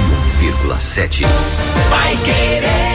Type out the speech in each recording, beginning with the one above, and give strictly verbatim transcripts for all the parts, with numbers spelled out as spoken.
um vírgula sete. Vai Querer.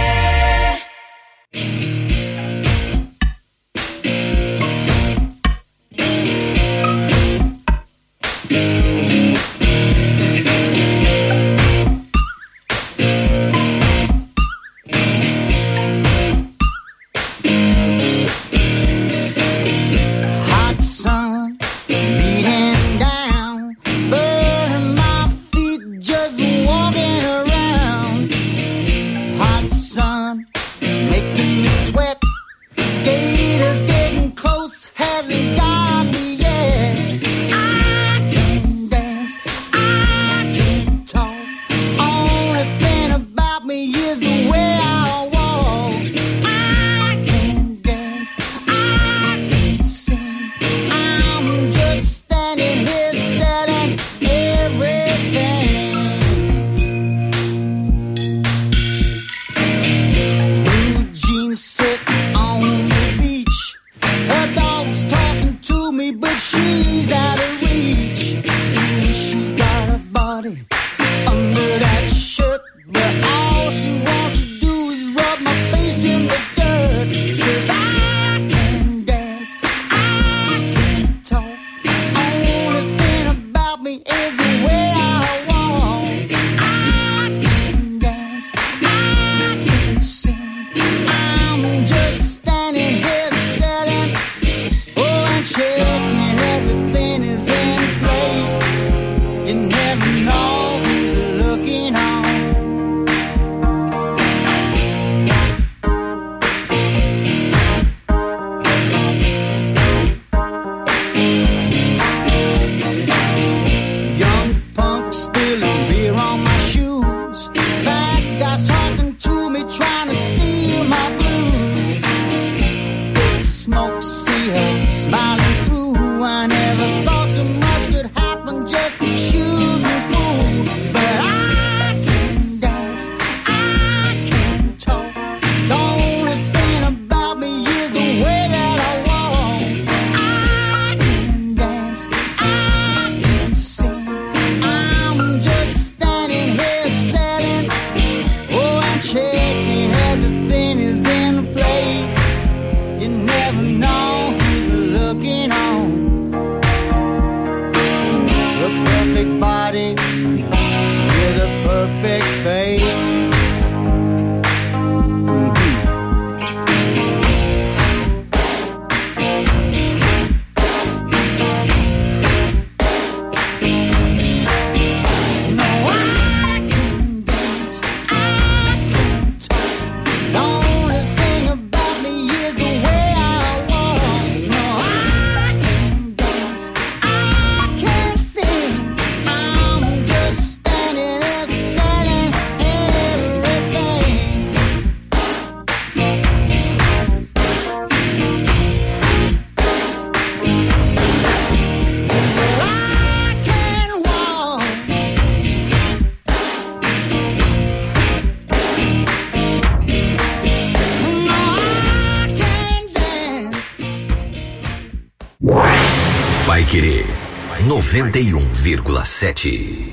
Vai Querer noventa e um vírgula sete.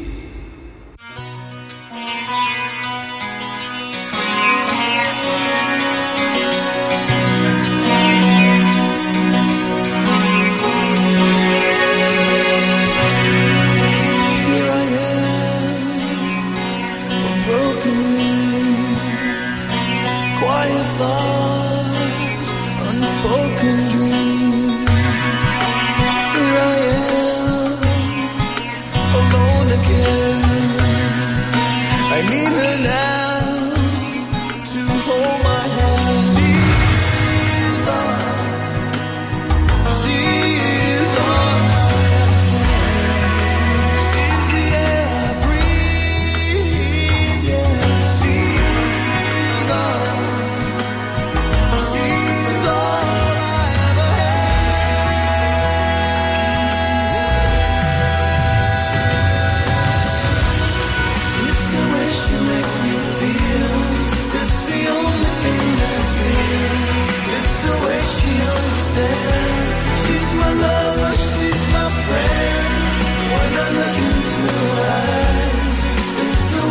She's my friend. When I look into her eyes, it's the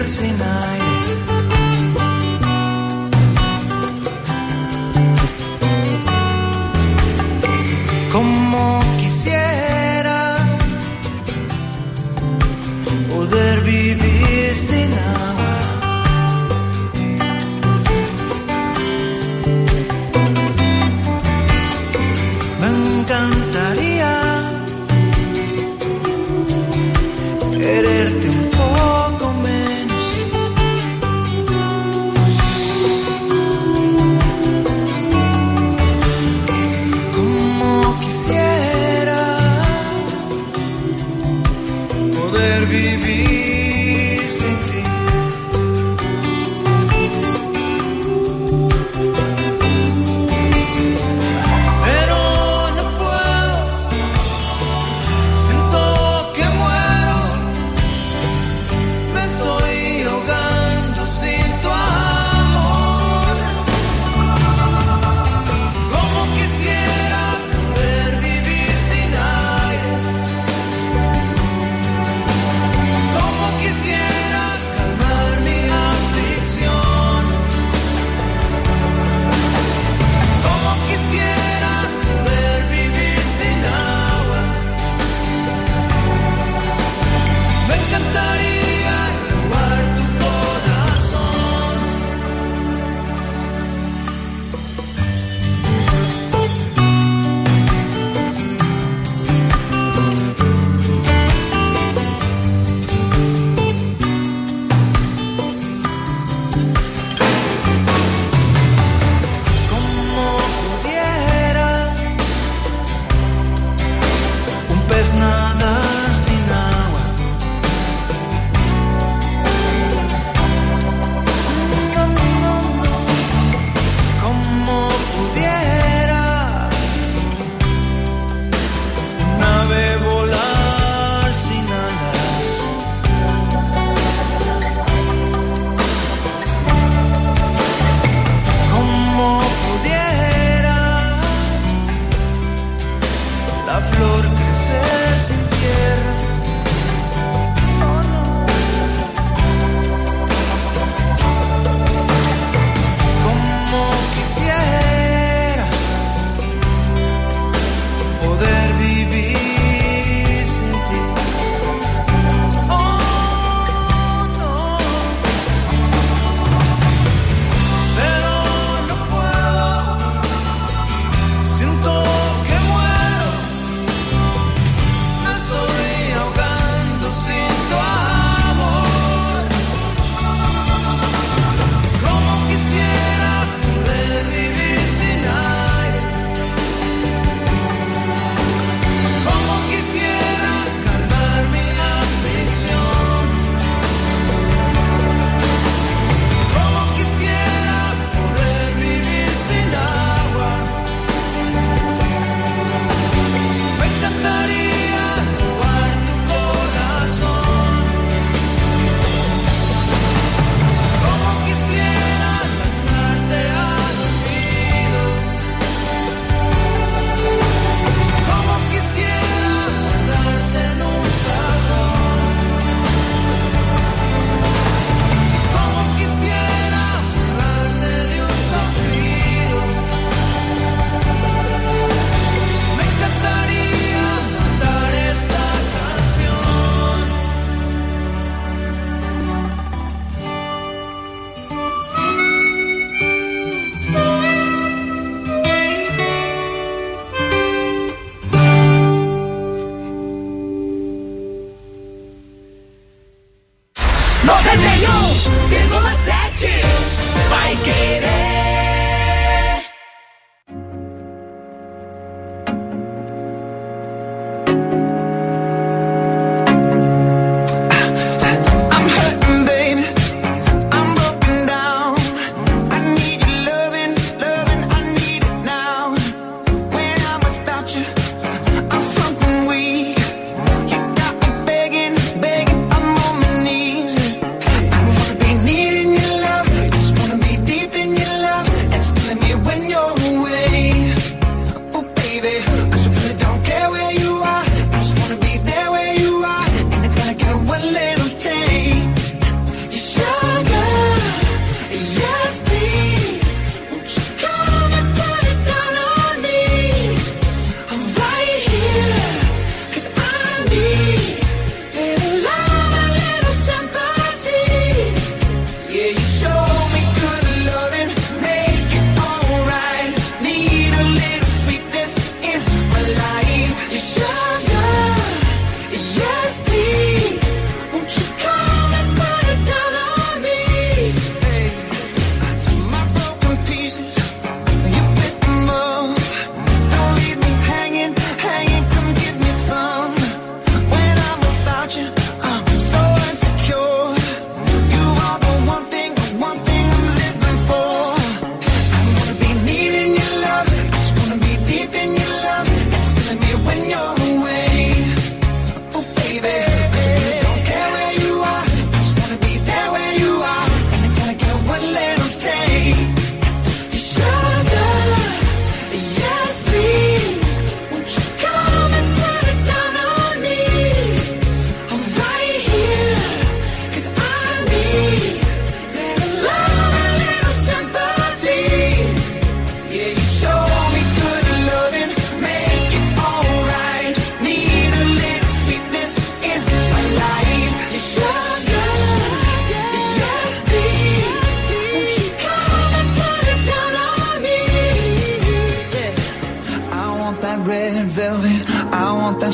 sin aire. Como quisiera poder vivir sin agua. Me encantaría quererte un poco menos. Como quisiera poder vivir sin ti. Pero no puedo, siento que muero. Me estoy ahogando sin tu amor. Como quisiera poder vivir sin aire. Como quisiera calmar mi aflicción. Como quisiera poder vivir sin agua. Me encantaría robar tu corazón. Como pudiera un pez nadar sin agua. No, no, no. Como pudiera un ave volar sin alas. Como pudiera la flor crecer sin tierra.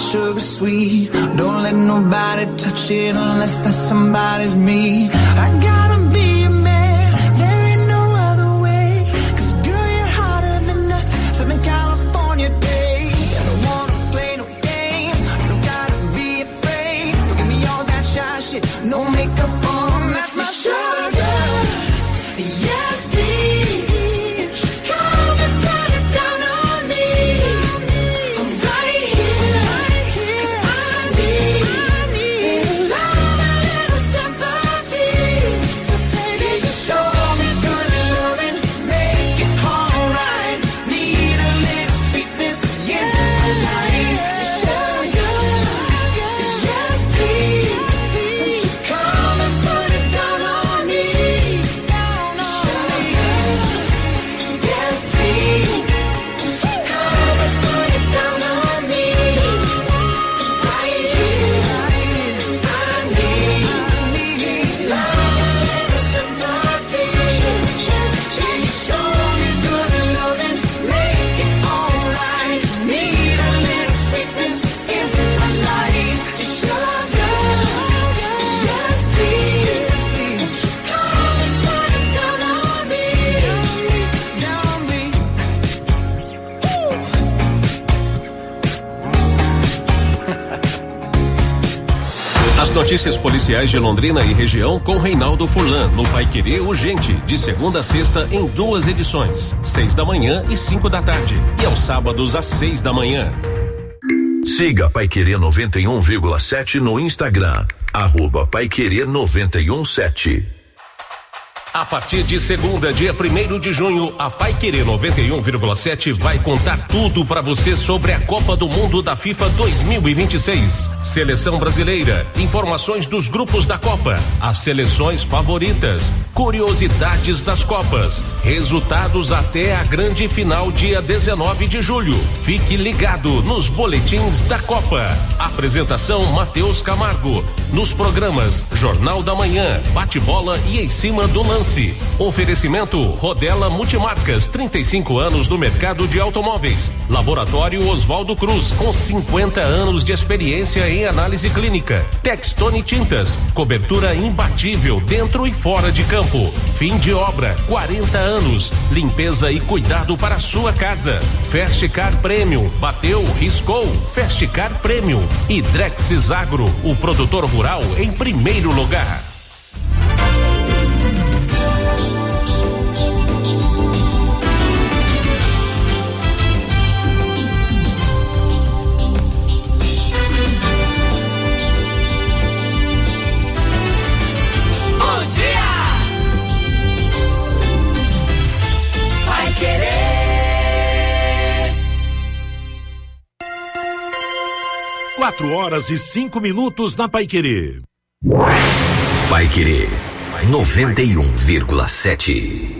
sugar sweet. Don't let nobody touch it unless that somebody's me. I gotta be a man, there ain't no other way. Cause girl, you're hotter than a Southern California day. I don't wanna play no games, you don't gotta be afraid. Don't give me all that shy shit, no makeup on, that's my sugar. Yes, please, come and put it down on me. I'm right here, cause I need a little love, a little sympathy. So baby, just show me good loving, make it alright. Need a little sweetness in my life. Sugar, yes please, won't you come and put it down on me. Down on me. Yes please, won't you come and put it down on me. Right here, cause I need love, a little sympathy. Please show me good loving, make it alright. Need a little sweetness in my life. Sugar, yes please, won't you come and put it down on me. Down on me. As notícias policiais de Londrina e região com Reinaldo Furlan, no Paiquerê Urgente, de segunda a sexta em duas edições, seis da manhã e cinco da tarde, e aos sábados às seis da manhã. Siga Paiquerê noventa e um vírgula sete no Instagram, arroba Paiquerê noventa e um sete. A partir de segunda, dia primeiro de junho, a Paiquerê noventa e um vírgula sete vai contar tudo para você sobre a Copa do Mundo da FIFA dois mil e vinte e seis. Seleção brasileira, informações dos grupos da Copa, as seleções favoritas, curiosidades das Copas, resultados até a grande final dia dezenove de julho. Fique ligado nos boletins da Copa. Apresentação Matheus Camargo. Nos programas Jornal da Manhã, Bate-Bola e Em Cima do Lance. Oferecimento Rodela Multimarcas, trinta e cinco anos no mercado de automóveis. Laboratório Oswaldo Cruz, com cinquenta anos de experiência em análise clínica. Textone Tintas, cobertura imbatível dentro e fora de campo. Fim de obra, quarenta anos. Limpeza e cuidado para a sua casa. Festcar Premium, bateu, riscou. Festcar Premium. E Drexis Agro, o produtor rural em primeiro lugar. Quatro horas e cinco minutos na Paiquerê. Paiquerê noventa e um vírgula sete.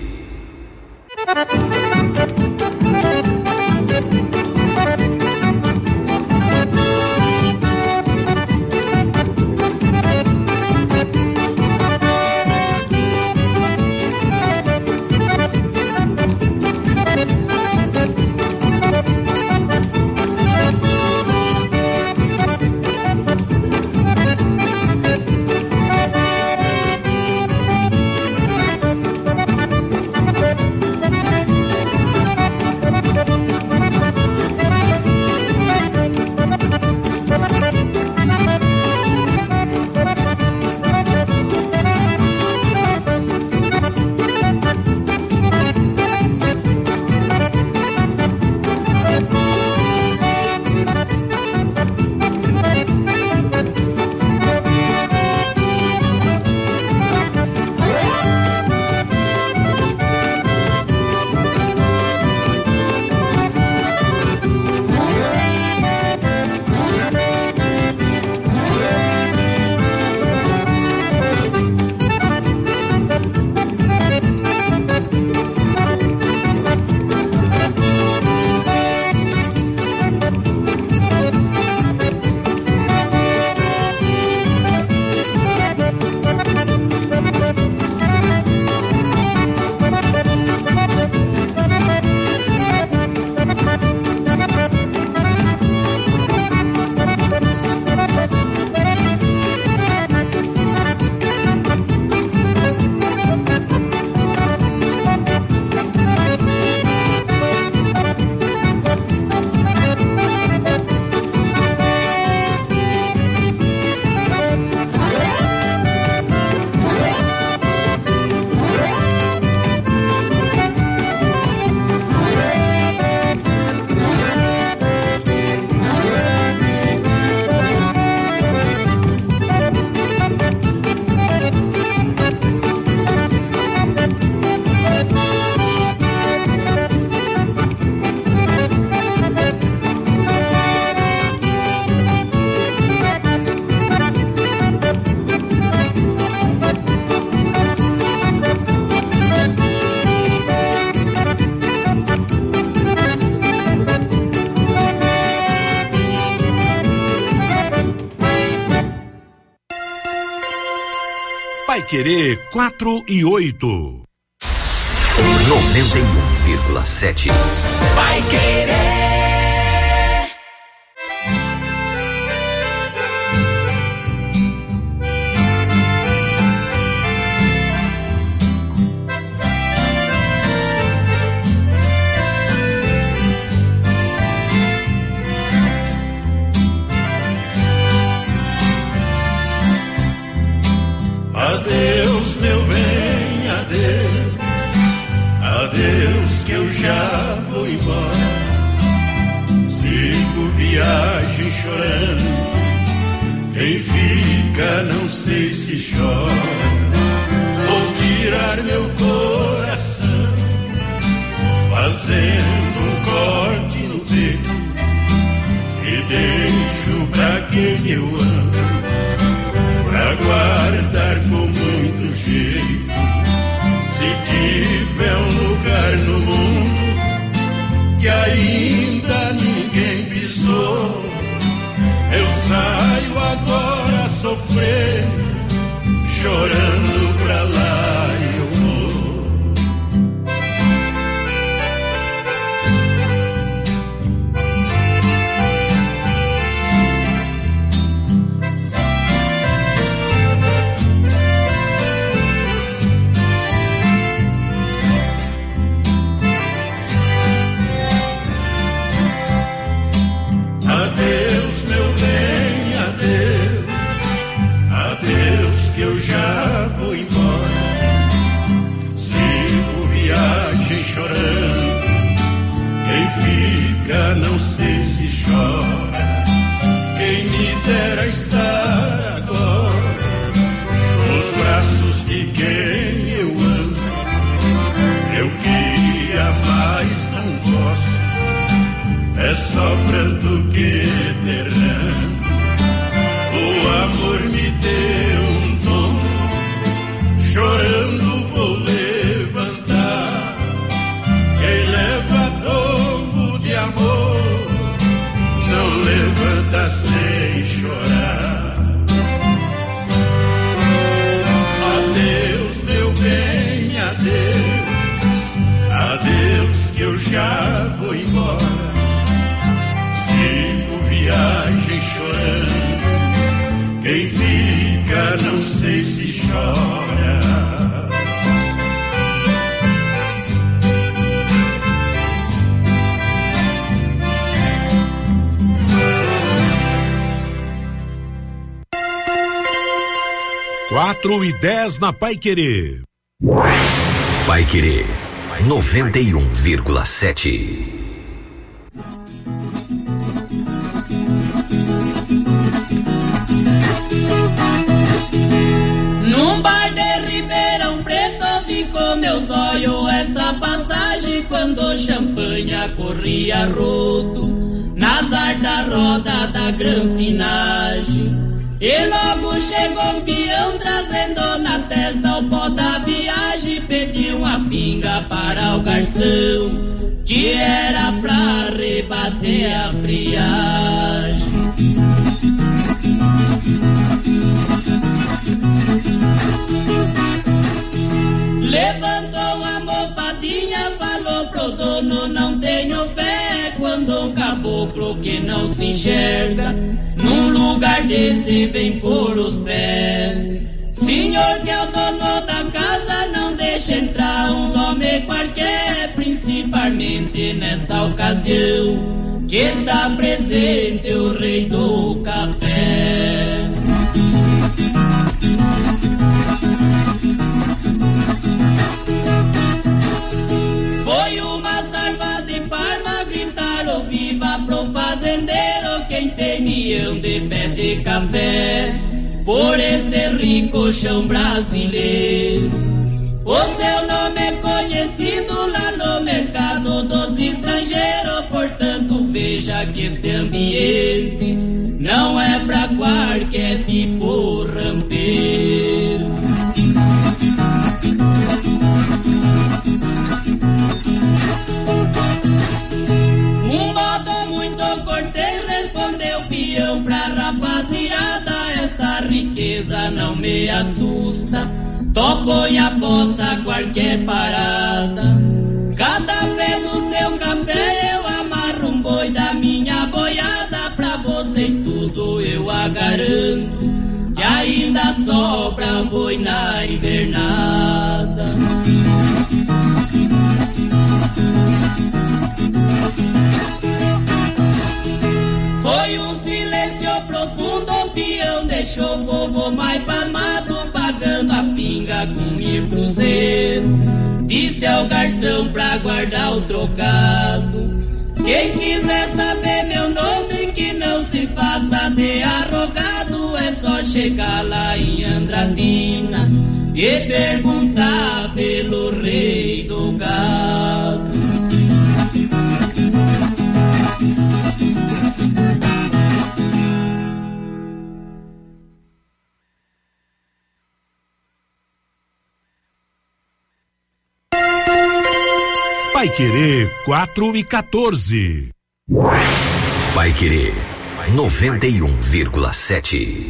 Paiquerê quatro e oito. noventa e um vírgula sete. Paiquerê. Adeus, meu bem, adeus, adeus que eu já vou embora. Sigo viagem chorando, quem fica não sei se chora. Vou tirar meu coração, fazendo um corte no peito, e deixo pra quem eu amo, pra guardar com muito jeito. Se tiver um lugar no mundo que ainda ninguém pisou, eu saio agora sofrendo, chorando pra lá eu vou. Adeus, meu bem, adeus, adeus que eu já vou embora. Sigo viagem chorando, quem fica não sei se chora. Quem me dera estar agora nos braços de quem eu amo. Eu queria, mas não posso, é só pranto que derramo. O amor me deu um tombo, chorando vou levantar. Quem leva tombo de amor, não levanta sem chorar. Adeus, meu bem, adeus, adeus que eu já vou embora. Sigo viagem chorando, quem fica não sei se chora. Quatro e dez na Paiquerê. Paiquerê noventa e um vírgula sete. Num bar de Ribeirão Preto vi com meus olhos essa passagem quando o champanha corria rodo nas ar da roda da granfinagem. E logo chegou um peão trazendo na testa o pó da viagem. Pediu uma pinga para o garçom, que era pra rebater a friagem. Levantou a mofadinha, falou pro dono, não tenho fé quando um caboclo que não se enxerga num lugar desse vem por os pés. Senhor que é o dono da casa, não deixa entrar um homem qualquer, principalmente nesta ocasião que está presente o rei do café. Foi uma salva de palma, gritaram viva pro fazendeiro, quem tem mião de pé de café, por esse rico chão brasileiro. O seu nome é conhecido lá no mercado dos estrangeiros, portanto veja que este ambiente não é pra qualquer tipo rampeiro. Um modo muito cortês respondeu peão pra rapaziada, essa riqueza não me assusta. Topo e aposta qualquer parada. Cada pé do seu café eu amarro um boi da minha boiada. Pra vocês tudo eu a garanto, que ainda sobra um boi na invernada. Foi um silêncio profundo, o peão deixou o povo mais palmado, pagando a pinga com mil cruzeiro. Disse ao garçom pra guardar o trocado: quem quiser saber meu nome, que não se faça de arrogado. É só chegar lá em Andradina e perguntar pelo rei do gado. Paiquerê quatro e quatorze. Paiquerê noventa e um vírgula sete.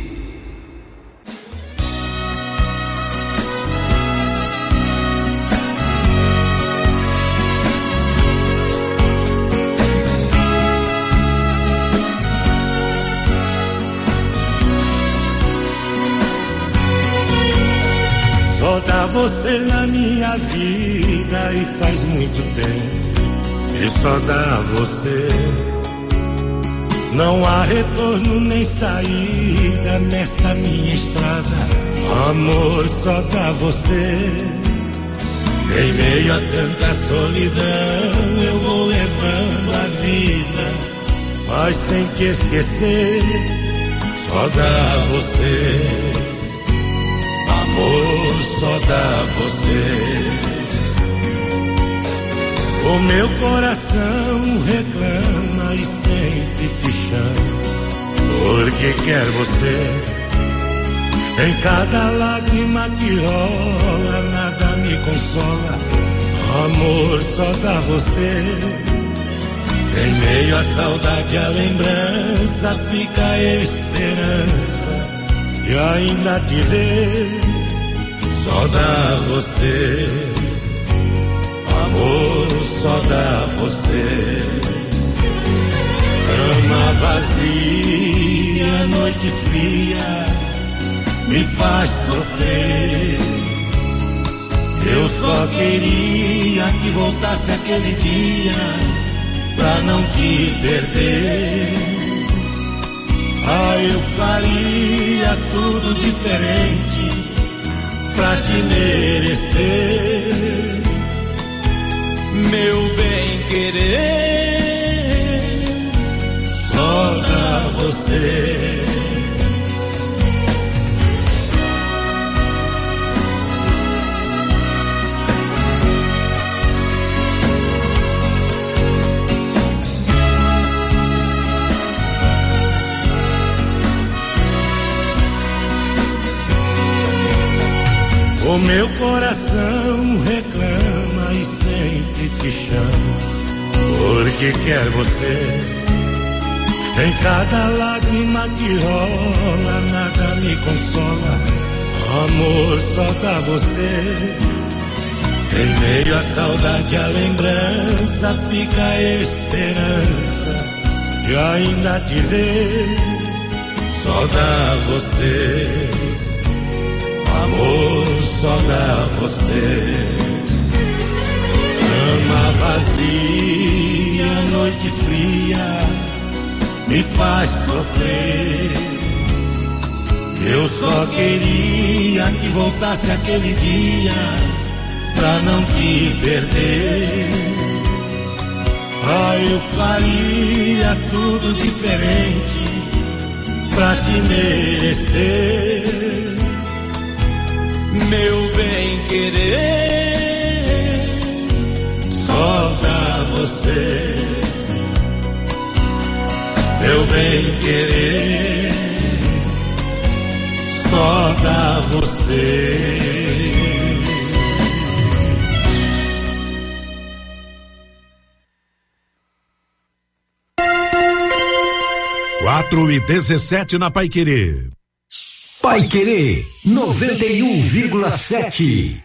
Só dá você na minha vida e faz muito tempo que só dá você. Não há retorno nem saída nesta minha estrada. Amor, só dá você. Em meio a tanta solidão eu vou levando a vida, mas sem te esquecer. Só dá você. Amor, só dá você. O meu coração reclama e sempre te chama, porque quer você. Em cada lágrima que rola, nada me consola. Amor, só dá você. Em meio à saudade, a lembrança, fica a esperança e ainda te ver. Só dá você. Amor, só dá você. Cama vazia, noite fria, me faz sofrer. Eu só queria que voltasse aquele dia pra não te perder. Ah, eu faria tudo diferente pra te merecer. Meu bem querer, só dá você. O meu coração reclama e sempre te chama, porque quer você. Em cada lágrima que rola, nada me consola. Amor, só dá você. Em meio à saudade, a lembrança, fica a esperança e ainda te ver. Só dá você. Amor, só dá você. Cama vazia, noite fria, me faz sofrer. Eu só queria que voltasse aquele dia pra não te perder. Ah, eu faria tudo diferente pra te merecer. meu bem querer, só dá você. Meu bem querer, só dá você. Quatro e dezessete na Paiquerê. Paiquerê noventa e um vírgula sete.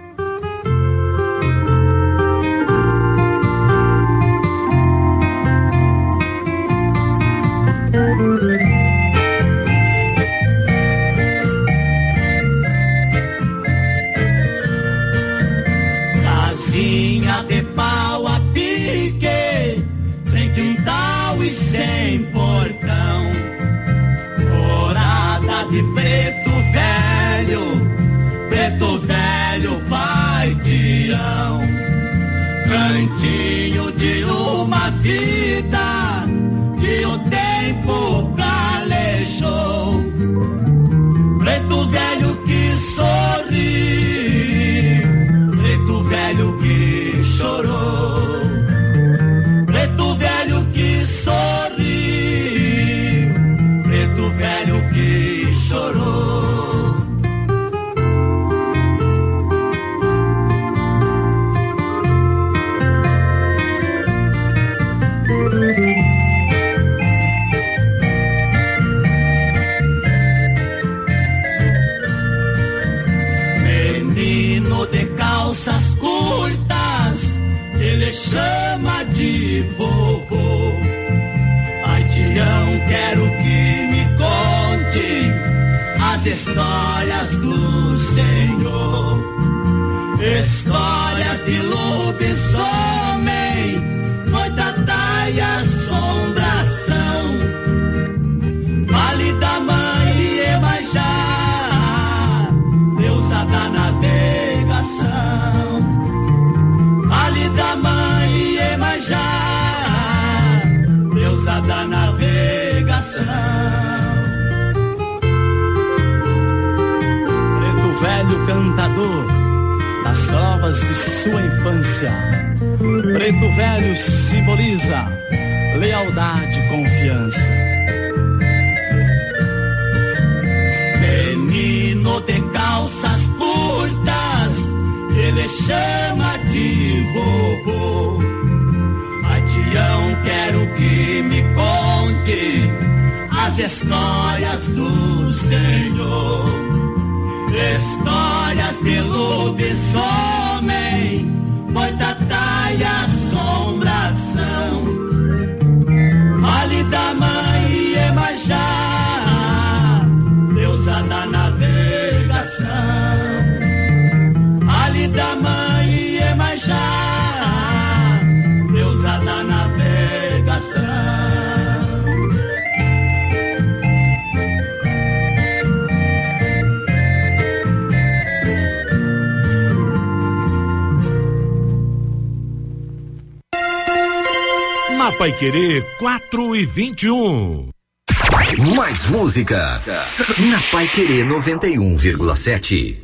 Casinha de pau a pique, sem quintal e sem portão, morada de preto velho, preto velho paixão, cantinho de uma vida que o tempo calejou, preto velho que sorri, preto velho que chorou, preto velho que sorri, preto velho que chorou. Menino de calças curtas, ele chama de vovô. Ai, Tião, quero que me conte as histórias do Senhor, histórias de lobisomem, noitatai e assombração, vale da mãe Iemanjá, deusa da navegação, vale da mãe Iemanjá, deusa da navegação. Preto velho cantador das trovas de sua infância, preto velho simboliza lealdade e confiança. Menino de calças curtas, ele chama de vovô. Ai, Tião, quero que me conte as histórias do Senhor, histórias de lobisomem, boitatá e assombração, vale da mãe Iemanjá, deusa da navegação, vale da mãe Iemanjá, deusa da navegação. Na Paiquerê quatro e vinte e um. Mais música na Paiquerê noventa e um vírgula sete.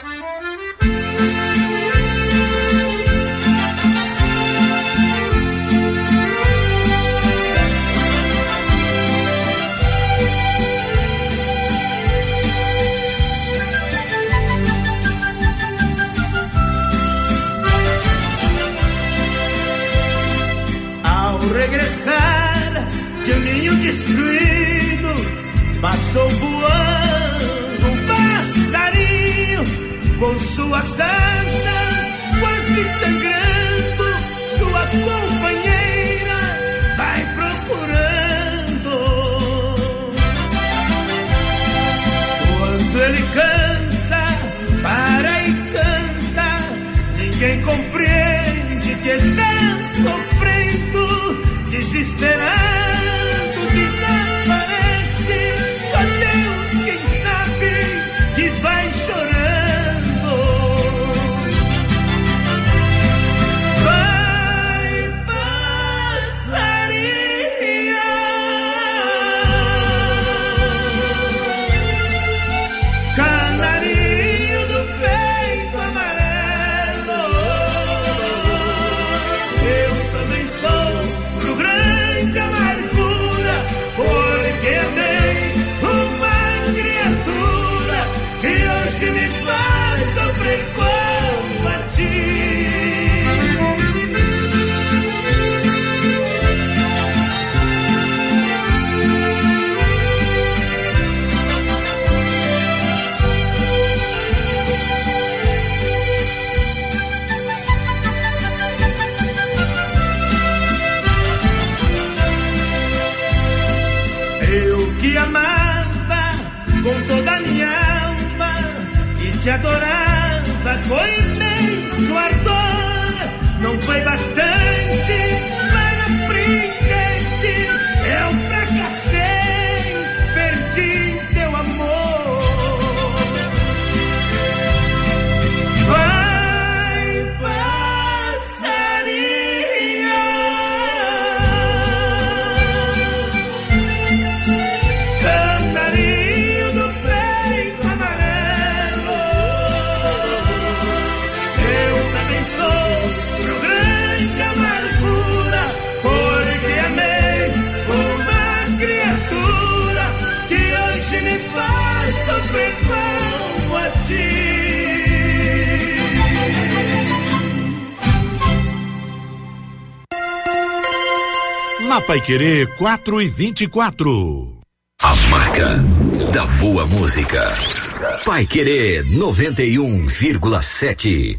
Regressar de um ninho destruído, passou voando um passarinho com suas asas quase sangrando, sua companheira vai procurando. Quando ele cansa, para e canta, ninguém compreende que está sofrendo, desesperado, desaparece, só Deus quem sabe que vai chorando. Vai, passarinho, canarinho do peito amarelo, com toda a minha alma e te adorava com imenso ardor. Não foi bastante para prendente, eu fracassei, perdi teu amor. Vai, passarinho, cantarinho do peito amarelo. Eu também sofro grande amargura, porque amei uma criatura que hoje me faz sofrer como a ti. Na Paiquerê quatro e vinte e quatro. A marca da boa música. Paiquerê noventa e um vírgula sete.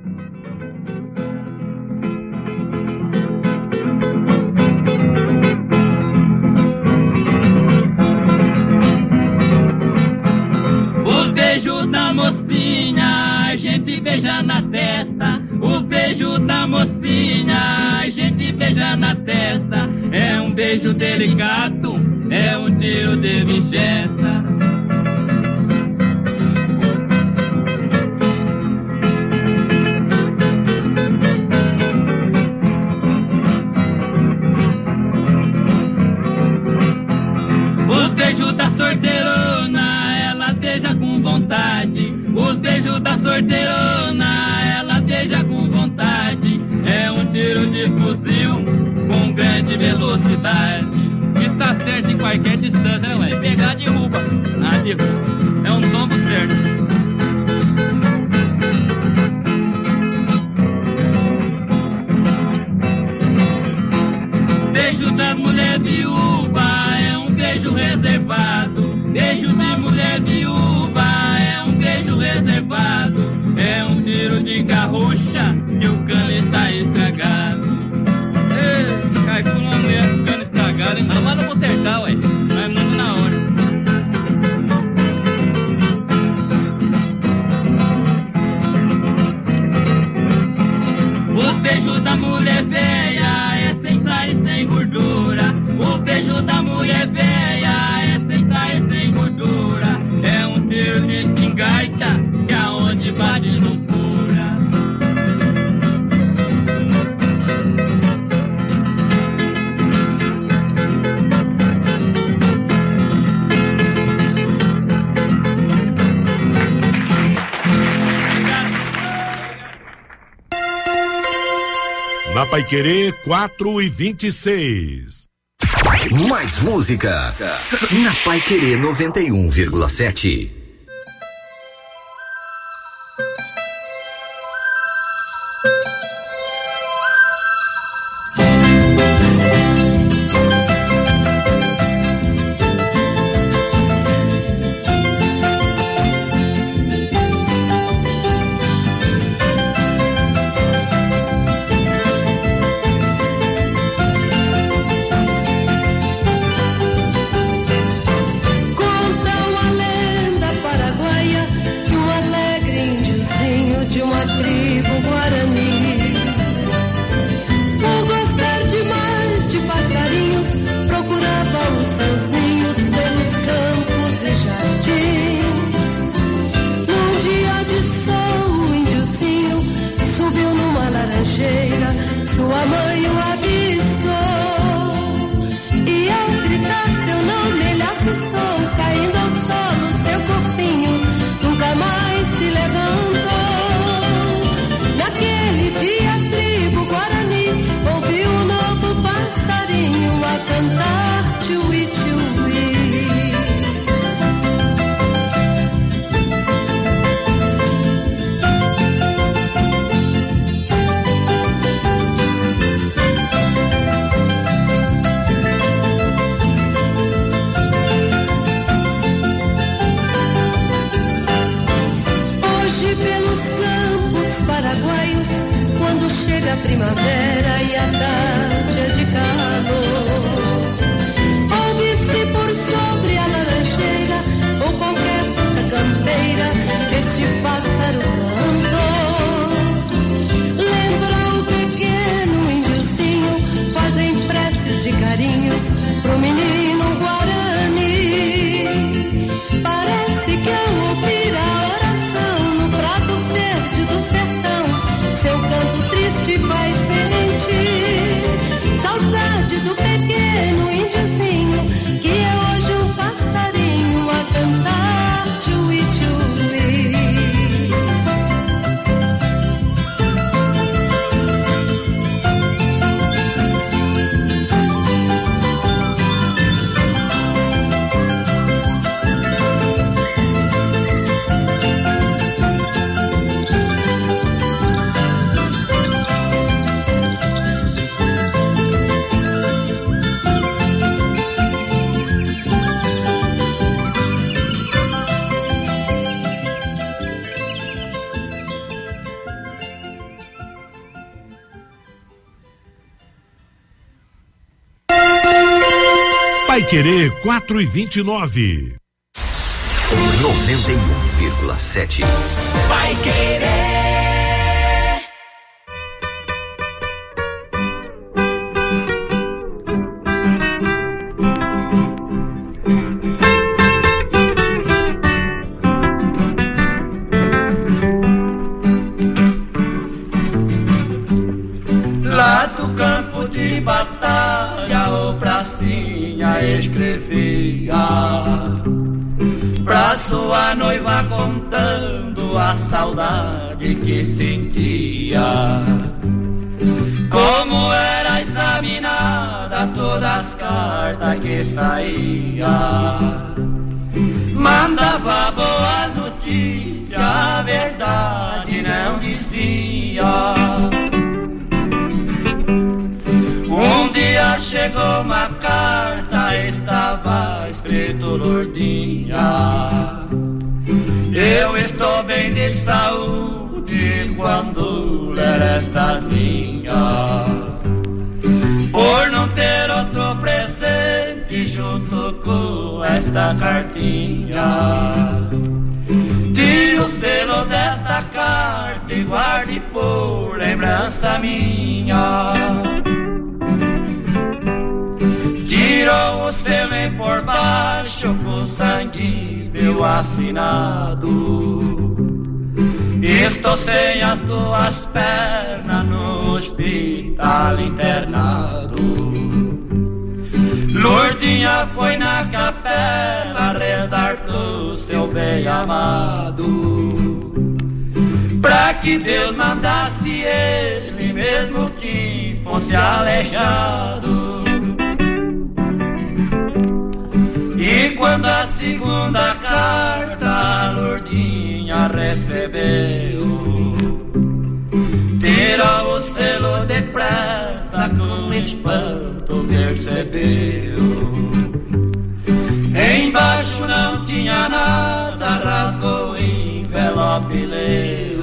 Os beijos da mocinha, a gente beija na testa. Os beijos da mocinha, a gente beija na testa. É um beijo delicado, é um tiro de Winchester. Os beijos da sorteirona, ela beija com vontade. Os beijos da sorteirona, ela beija com vontade. É um tiro de fuzil com grande velocidade. Está certo em qualquer distância, não é? Pegar derruba, ah, derruba. É um tombo certo. Beijo da mulher viúva é um beijo reservado. Beijo da mulher viúva é um beijo reservado. É um tiro de carrocha e o cano está estragado. Ei, cai com uma mulher com o cano estragado, hein? Mas manda consertar, ué. Vai muito na hora. Os beijos da mulher velha é sem sal e sem gordura. O beijo da mulher velha é sem sal e sem gordura. É um tiro de espingarda que aonde bate não fura. Na Paiquerê quatro e vinte e seis. Mais música na Paiquerê noventa e um vírgula sete. Sua mãe o avistou e ao gritar seu nome ele assustou. Caindo ao solo seu corpinho nunca mais se levantou. Naquele dia a tribo Guarani ouviu um novo passarinho a cantar tchui tchui. Chega a primavera e a tarde é de calor. Ouve-se por sobre a laranjeira ou qualquer Paiquerê quatro e vinte e nove. noventa e um vírgula sete. Paiquerê. Lá do campo de batalha o pracinha escrevia pra sua noiva contando a saudade que sentia. Como era examinada todas as cartas que saía, mandava boas notícias, a verdade não dizia. Um dia chegou uma carta, estava escrito Lourdinha: eu estou bem de saúde quando ler estas linhas. Por não ter outro presente junto com esta cartinha, tire o selo desta carta e guarde por lembrança minha. Tirou o selo e por baixo com sangue viu assinado: estou sem as duas pernas no hospital internado. Lourdinha foi na capela rezar pro seu bem amado, pra que Deus mandasse ele mesmo que fosse aleijado. E quando a segunda carta a Lourdinha recebeu, tirou o selo depressa, com espanto percebeu. Embaixo não tinha nada, rasgou o envelope e leu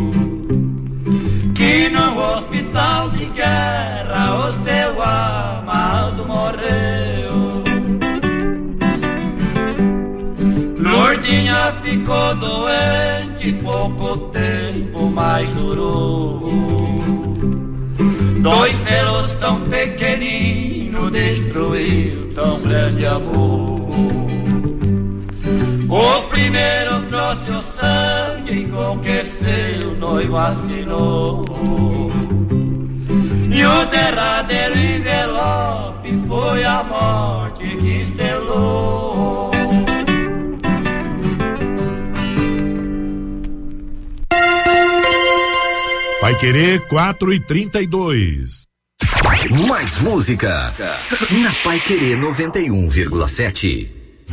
que no hospital de guerra o seu amado morreu. Lourdinha ficou doente, pouco tempo mais durou. Dois selos tão pequeninos destruiu tão grande amor. O primeiro trouxe o sangue com que seu noivo assinou, e o derradeiro envelope foi a morte que selou. Paiquerê quatro e trinta e dois. Mais música na Paiquerê noventa e um vírgula sete.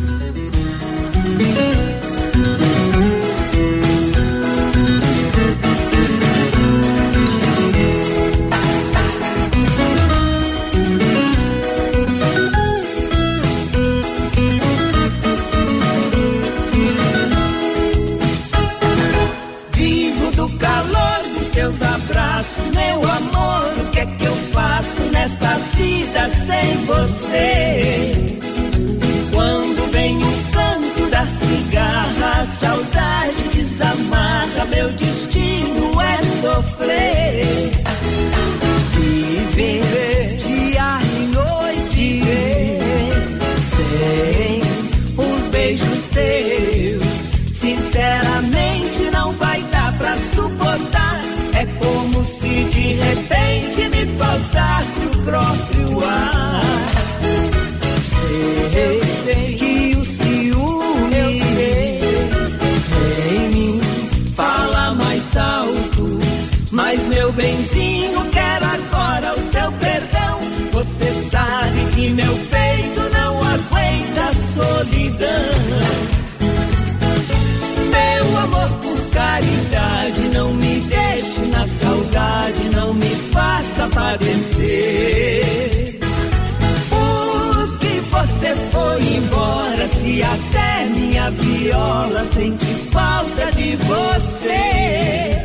Meu amor, o que é que eu faço nesta vida sem você? Quando vem o canto da cigarra, a saudade desamarra, meu destino é sofrer. Viver dia e noite sem os beijos teus, sinceramente não vai dar pra suportar. É como se de repente me faltasse o próprio ar. Sei, sei que o ciúme em mim fala mais alto, mas meu benzinho, quero agora o teu perdão. Você sabe que meu peito não aguenta a solidão. Meu amor, por caridade, não me deixe na saudade, não me faça padecer. Por que você foi embora, se até minha viola sente falta de você?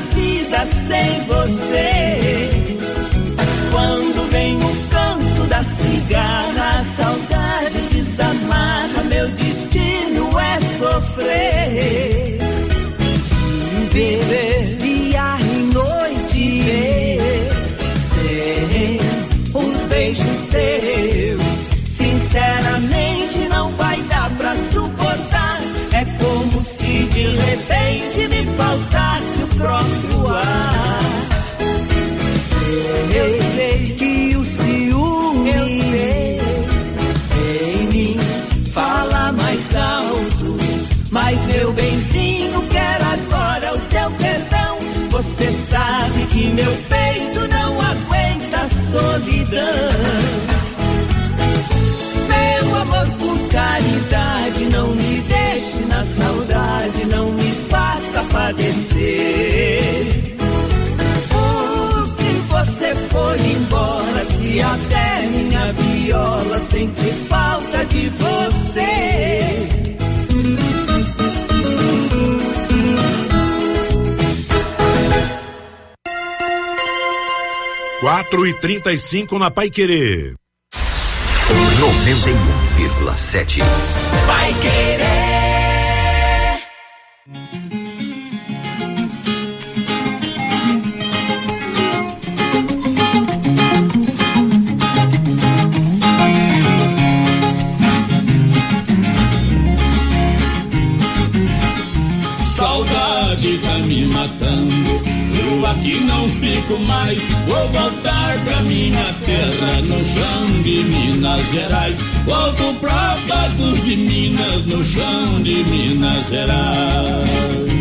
vida sem você. Quando vem o canto da cigarra, a saudade desamarra, meu destino é sofrer. Viver dia e noite sem os beijos teus, sinceramente não vai dar pra suportar. É como se de repente me faltasse o próprio ar. Eu sei que o ciúme em mim fala mais alto, mas meu benzinho quer agora o teu perdão. Você sabe que meu peito não aguenta a solidão. Meu amor, por caridade, não me deixe na saudade, não me faça padecer. Porque você foi embora, se até minha viola sente falta de você. Quatro e trinta e cinco na Paiquerê. noventa e um vírgula sete. Paiquerê. Saudade tá me matando, eu aqui não fico mais. Vou voltar pra minha terra, no chão de Minas Gerais. Volto pra Patos de Minas, no chão de Minas Gerais.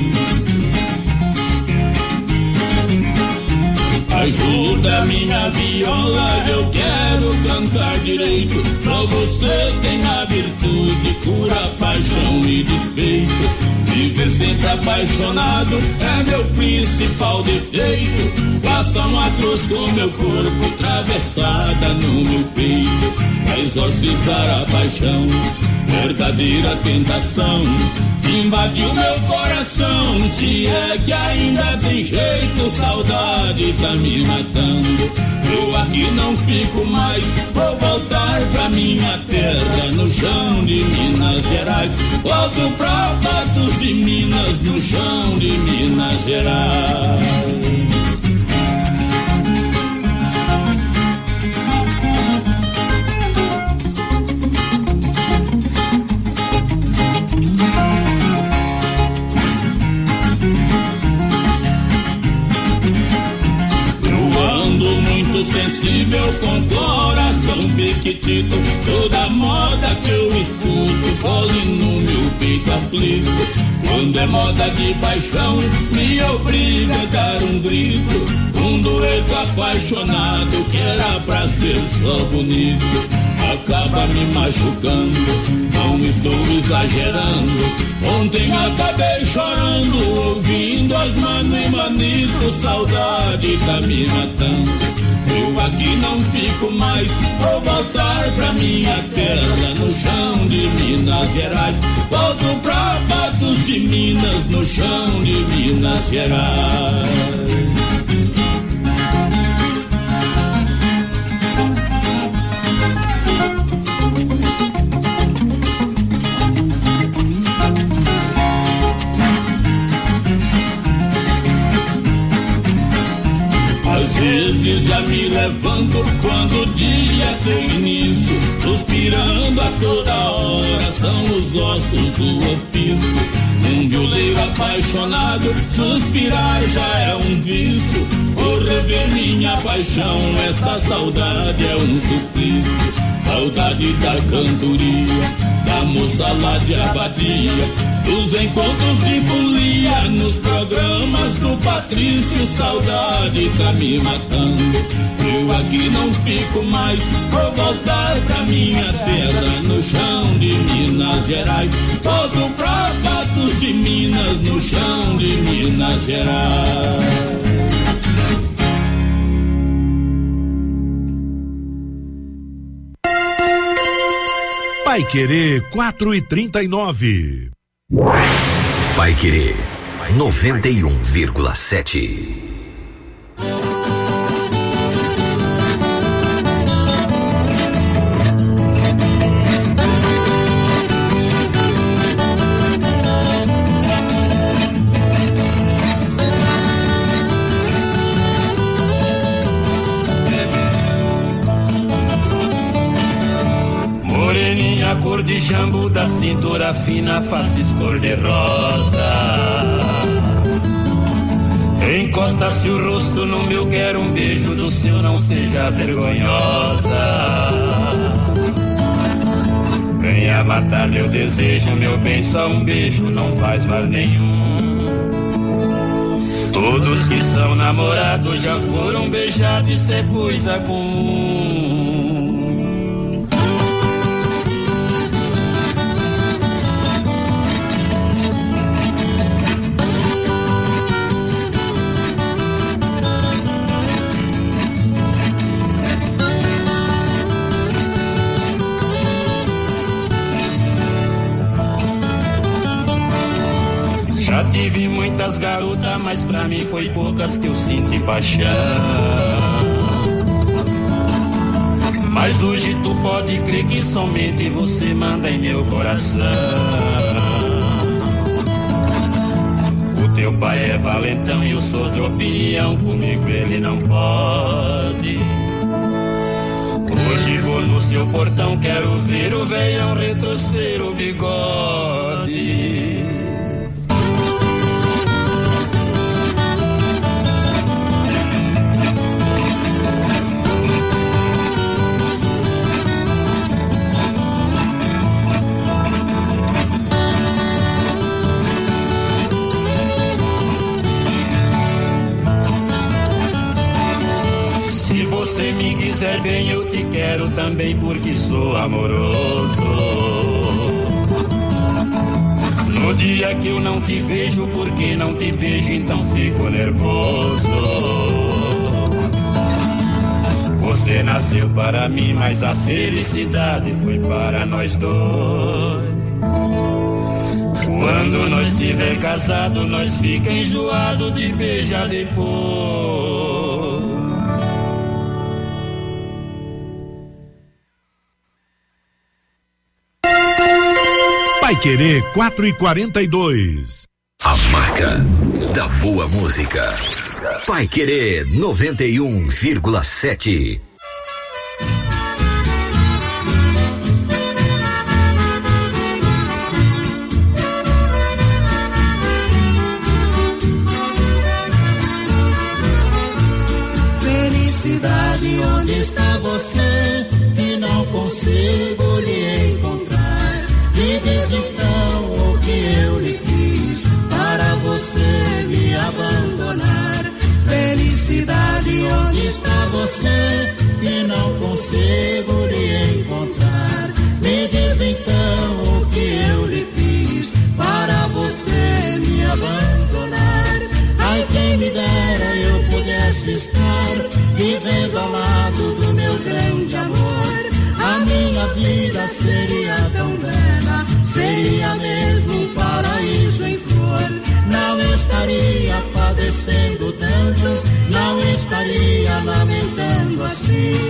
Ajuda minha viola, eu quero cantar direito. Só você tem a virtude, cura, paixão e despeito. Viver sempre apaixonado é meu principal defeito. Faça uma cruz com meu corpo, atravessada no meu peito, pra exorcizar a paixão, verdadeira tentação invadiu meu coração. Se é que ainda tem jeito, saudade tá me matando. Eu aqui não fico mais, vou voltar pra minha terra, no chão de Minas Gerais. Volto pra Patos de Minas, no chão de Minas Gerais. Sensível com coração pequitito, toda moda que eu escuto colhe no meu peito aflito. Quando é moda de paixão, me obriga a dar um grito, um dueto apaixonado que era pra ser só bonito, acaba me machucando, não estou exagerando. Ontem acabei chorando, ouvindo as mano e manito, saudade tá me matando. Eu aqui não fico mais, vou voltar pra minha terra, no chão de Minas Gerais. Volto pra Patos de Minas, no chão de Minas Gerais. Vezes já me levanto quando o dia tem início, suspirando a toda hora, são os ossos do ofício. Um violeiro apaixonado, suspirar já é um vício. Por rever minha paixão, esta saudade é um suplício. Saudade da cantoria, da moça lá de abadia, dos encontros de folia nos programas do Patrício. Saudade tá me matando, eu aqui não fico mais, vou voltar pra minha terra, no chão de Minas Gerais. Volto pra Patos de Minas, no chão de Minas Gerais. Paiquerê quatro e trinta e nove. Paiquerê noventa e um vírgula sete. Moreninha cor de jambu, da cintura fina, faces cor de rosa. Encosta-se o rosto no meu, quero um beijo do seu, não seja vergonhosa. Venha matar meu desejo, meu bem, só um beijo não faz mal nenhum. Todos que são namorados já foram beijados, isso é coisa comum. Já tive muitas garotas, mas pra mim foi poucas que eu senti paixão. Mas hoje tu pode crer que somente você manda em meu coração. O teu pai é valentão e eu sou de opinião, comigo ele não pode. Hoje vou no seu portão, quero ver o veião retorcer o bigode. Se você me quiser bem, eu te quero também, porque sou amoroso. No dia que eu não te vejo, porque não te beijo, então fico nervoso. Você nasceu para mim, mas a felicidade foi para nós dois. Quando nós estiver casado, nós fica enjoado de beijar depois. Paiquerê quatro e quarenta e dois. A marca da boa música. Paiquerê noventa e um vírgula sete. Felicidade, onde está você? Que não consigo lhe encontrar. Me diz então o que eu lhe fiz para você me abandonar. Felicidade, onde está você? Que não consigo lhe encontrar. Me diz então o que eu lhe fiz para você me abandonar. Ai, quem me dera eu pudesse estar vivendo ao lado do meu grande amor. A minha vida seria tão bela, seria mesmo um paraíso em flor. Não estaria padecendo tanto, não estaria lamentando assim.